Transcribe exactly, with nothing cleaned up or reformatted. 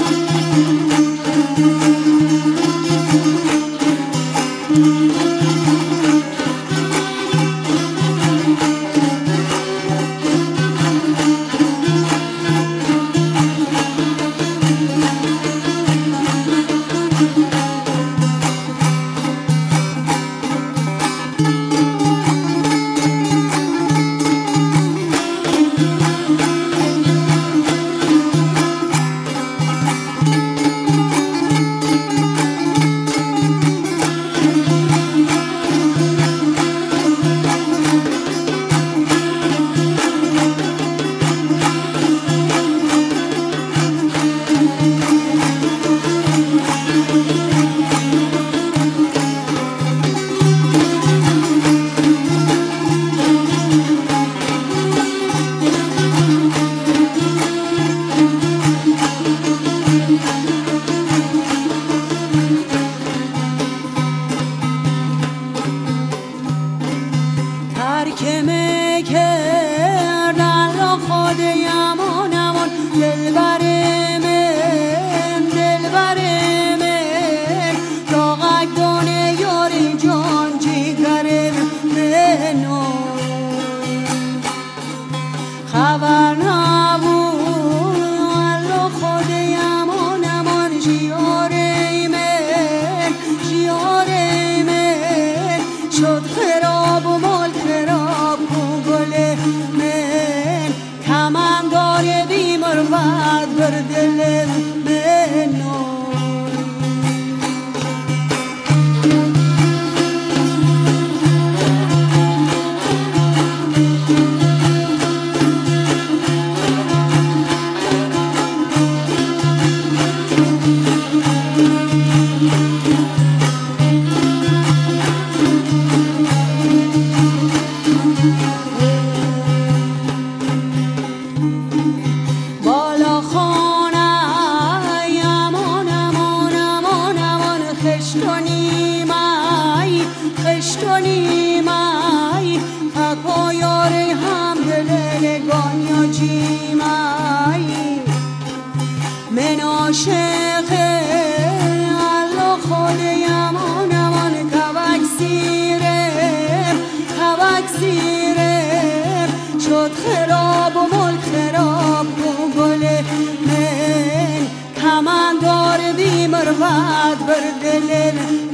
خبر نبود الله خود امان امان جیاره من جیاره من شد خراب و مال خراب و گل من کمندار بیمار بد بر دل من خشتونی مای خشتونی مای پایار هم دل گانیا جی مای من عاشق الله خود امان امان کبک سیرم کبک سیرم شد خراب و ملک خراب و گل من کمندار بیمار بد بر دل